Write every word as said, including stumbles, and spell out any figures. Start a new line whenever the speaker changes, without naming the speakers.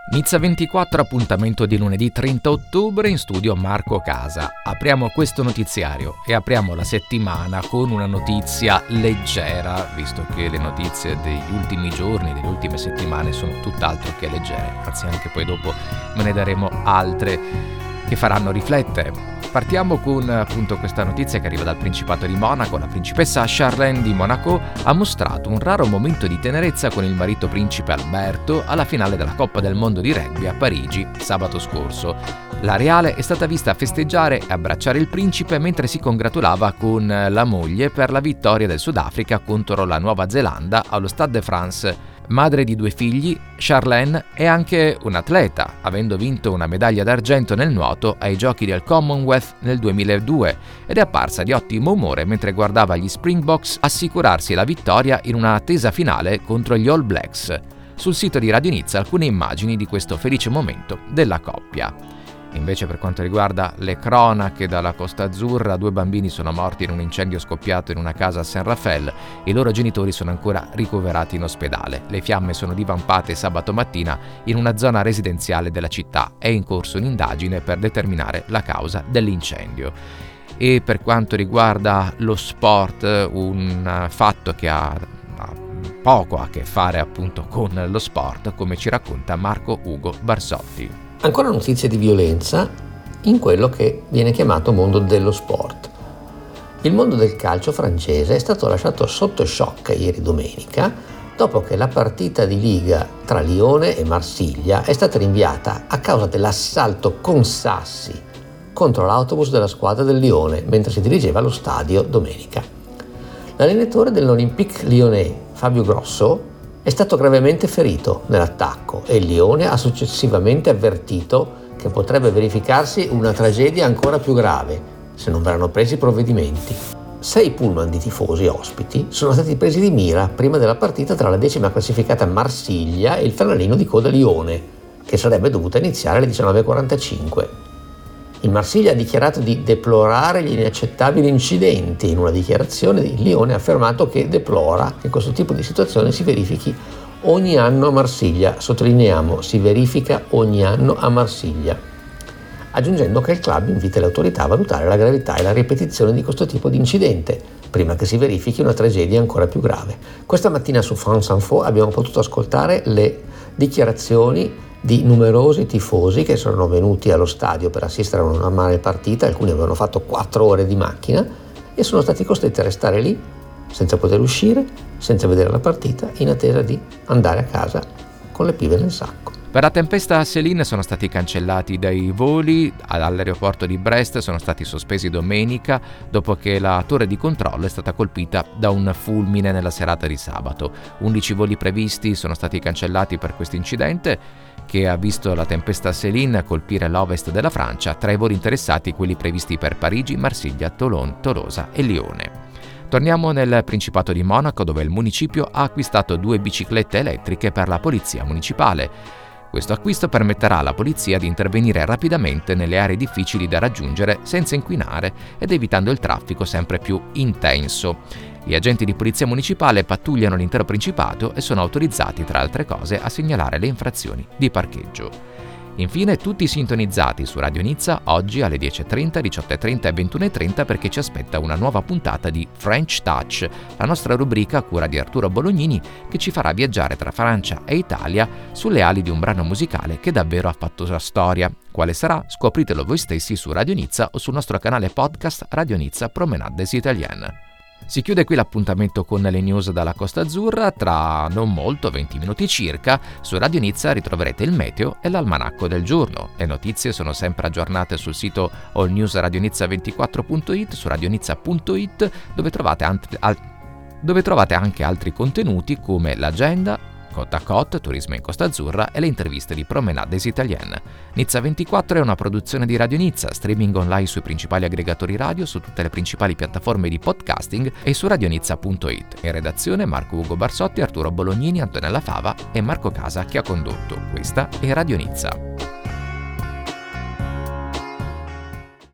Nizza ventiquattro, appuntamento di lunedì trenta ottobre, in studio Marco Casa. Apriamo questo notiziario e apriamo la settimana con una notizia leggera, visto che le notizie degli ultimi giorni, delle ultime settimane sono tutt'altro che leggere, anzi anche poi dopo me ne daremo altre che faranno riflettere. Partiamo con appunto questa notizia che arriva dal Principato di Monaco. La principessa Charlène di Monaco ha mostrato un raro momento di tenerezza con il marito principe Alberto alla finale della Coppa del Mondo di rugby a Parigi sabato scorso. La reale è stata vista festeggiare e abbracciare il principe mentre si congratulava con la moglie per la vittoria del Sudafrica contro la Nuova Zelanda allo Stade de France. Madre di due figli, Charlène è anche un'atleta, avendo vinto una medaglia d'argento nel nuoto ai Giochi del Commonwealth nel duemiladue ed è apparsa di ottimo umore mentre guardava gli Springboks assicurarsi la vittoria in una attesa finale contro gli All Blacks. Sul sito di Radio Nizza alcune immagini di questo felice momento della coppia. Invece per quanto riguarda le cronache dalla Costa Azzurra, due bambini sono morti in un incendio scoppiato in una casa a Saint Raphael. I loro genitori sono ancora ricoverati in ospedale. Le fiamme sono divampate sabato mattina in una zona residenziale della città. È in corso un'indagine per determinare la causa dell'incendio. E per quanto riguarda lo sport, un fatto che ha poco a che fare appunto con lo sport, come ci racconta Marco Ugo Barsotti.
Ancora notizie di violenza in quello che viene chiamato mondo dello sport. Il mondo del calcio francese è stato lasciato sotto shock ieri domenica dopo che la partita di Liga tra Lione e Marsiglia è stata rinviata a causa dell'assalto con sassi contro l'autobus della squadra del Lione mentre si dirigeva allo stadio domenica. L'allenatore dell'Olympique Lyonnais, Fabio Grosso, è stato gravemente ferito nell'attacco e il Lione ha successivamente avvertito che potrebbe verificarsi una tragedia ancora più grave se non verranno presi provvedimenti. Sei pullman di tifosi ospiti sono stati presi di mira prima della partita tra la decima classificata Marsiglia e il fanalino di coda Lione, che sarebbe dovuta iniziare alle diciannove e quarantacinque. Il Marsiglia ha dichiarato di deplorare gli inaccettabili incidenti. In una dichiarazione il Lione ha affermato che deplora che questo tipo di situazione si verifichi ogni anno a Marsiglia. Sottolineiamo, si verifica ogni anno a Marsiglia. Aggiungendo che il club invita le autorità a valutare la gravità e la ripetizione di questo tipo di incidente, prima che si verifichi una tragedia ancora più grave. Questa mattina su France Info abbiamo potuto ascoltare le dichiarazioni di numerosi tifosi che sono venuti allo stadio per assistere a una normale partita. Alcuni avevano fatto quattro ore di macchina e sono stati costretti a restare lì senza poter uscire, senza vedere la partita, in attesa di andare a casa con le pive nel sacco.
Per la tempesta Céline sono stati cancellati dei voli all'aeroporto di Brest, sono stati sospesi domenica dopo che la torre di controllo è stata colpita da un fulmine nella serata di sabato. undici voli previsti sono stati cancellati per questo incidente che ha visto la tempesta Céline colpire l'ovest della Francia. Tra i voli interessati quelli previsti per Parigi, Marsiglia, Toulon, Tolosa e Lione. Torniamo nel Principato di Monaco, dove il municipio ha acquistato due biciclette elettriche per la polizia municipale. Questo acquisto permetterà alla polizia di intervenire rapidamente nelle aree difficili da raggiungere senza inquinare ed evitando il traffico sempre più intenso. Gli agenti di polizia municipale pattugliano l'intero Principato e sono autorizzati, tra altre cose, a segnalare le infrazioni di parcheggio. Infine, tutti sintonizzati su Radio Nizza oggi alle dieci e trenta, diciotto e trenta e ventuno e trenta perché ci aspetta una nuova puntata di French Touch, la nostra rubrica a cura di Arturo Bolognini che ci farà viaggiare tra Francia e Italia sulle ali di un brano musicale che davvero ha fatto la storia. Quale sarà? Scopritelo voi stessi su Radio Nizza o sul nostro canale podcast Radio Nizza Promenade des Italiennes. Si chiude qui l'appuntamento con le news dalla Costa Azzurra. Tra non molto, venti minuti circa, su Radio Nizza ritroverete il meteo e l'almanacco del giorno. Le notizie sono sempre aggiornate sul sito all news radio nizza ventiquattro punto it, su radio nizza punto it, dove trovate, ant- al- dove trovate anche altri contenuti come l'agenda, Côte à Côte, turismo in Costa Azzurra e le interviste di Promenade des Italiennes. Nizza ventiquattro è una produzione di Radio Nizza, streaming online sui principali aggregatori radio, su tutte le principali piattaforme di podcasting e su radio nizza punto it. In redazione Marco Ugo Barsotti, Arturo Bolognini, Antonella Fava e Marco Casa che ha condotto. Questa è Radio Nizza.